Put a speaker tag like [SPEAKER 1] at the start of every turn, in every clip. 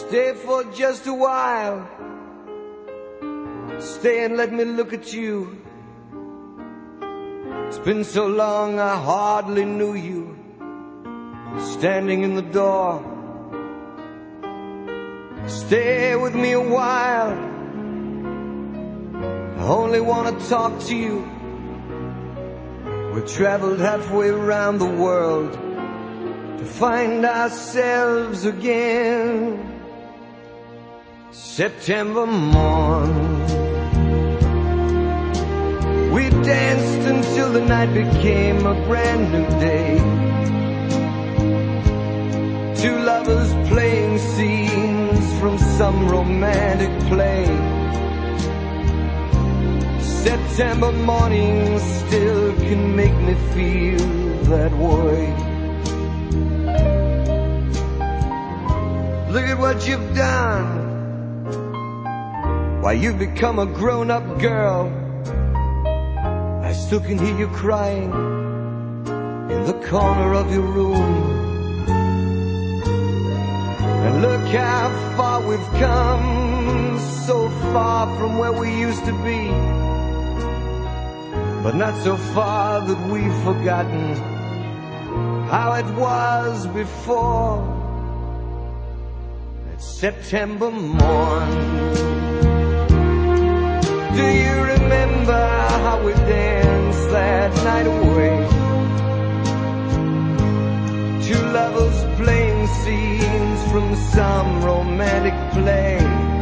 [SPEAKER 1] Stay for just a while. Stay and let me look at you. It's been so long I hardly knew you. Standing in the door. Stay with me a while. I only want to talk to you. We've traveled halfway around the world to find ourselves again. September morn, we danced until the night became a brand new day. Two lovers playing scenes from some romantic play. September morning still can make me feel that way. Look at what you've done. Why, you've become a grown-up girl. I still can hear you crying in the corner of your room. And look how far we've come, so far from where we used to be, but not so far that we've forgotten how it was before. That September morn, do you remember how we danced that night away? Two lovers playing scenes from some romantic play.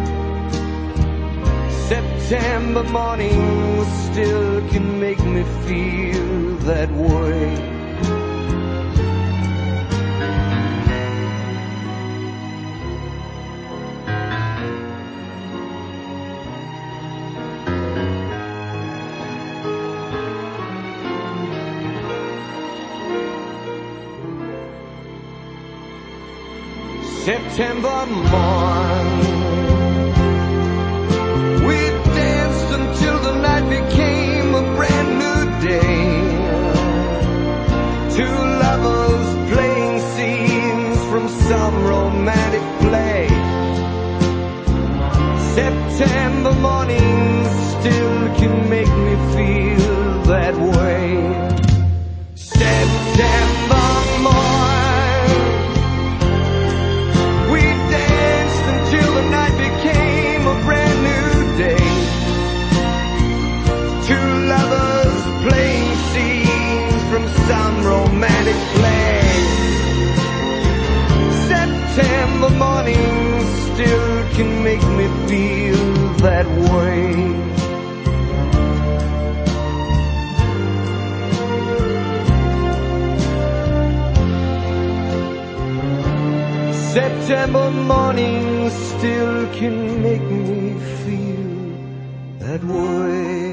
[SPEAKER 1] September morning still can make me feel that way. September morn, we danced until the night became a brand new day. Two lovers playing scenes from some romantic play. September morning still can make me feel that way. September morn, till the night became a brand new day. Two lovers playing scenes from some romantic play. September morning still can make me feel that way. September morning still can make me feel that way.